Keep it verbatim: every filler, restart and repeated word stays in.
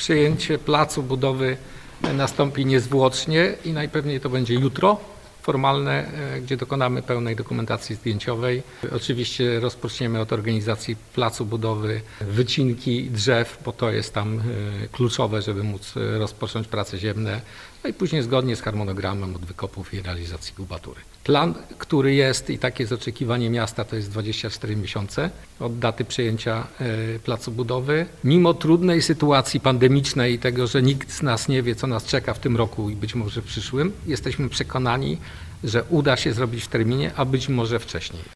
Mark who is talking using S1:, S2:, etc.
S1: Przyjęcie placu budowy nastąpi niezwłocznie i najpewniej to będzie jutro. Formalne, gdzie dokonamy pełnej dokumentacji zdjęciowej. Oczywiście rozpoczniemy od organizacji placu budowy, wycinki drzew, bo to jest tam kluczowe, żeby móc rozpocząć prace ziemne. No i później zgodnie z harmonogramem od wykopów i realizacji kubatury. Plan, który jest i takie jest oczekiwanie miasta, to jest dwadzieścia cztery miesiące od daty przejęcia placu budowy. Mimo trudnej sytuacji pandemicznej i tego, że nikt z nas nie wie, co nas czeka w tym roku i być może w przyszłym, jesteśmy przekonani, że uda się zrobić w terminie, a być może wcześniej.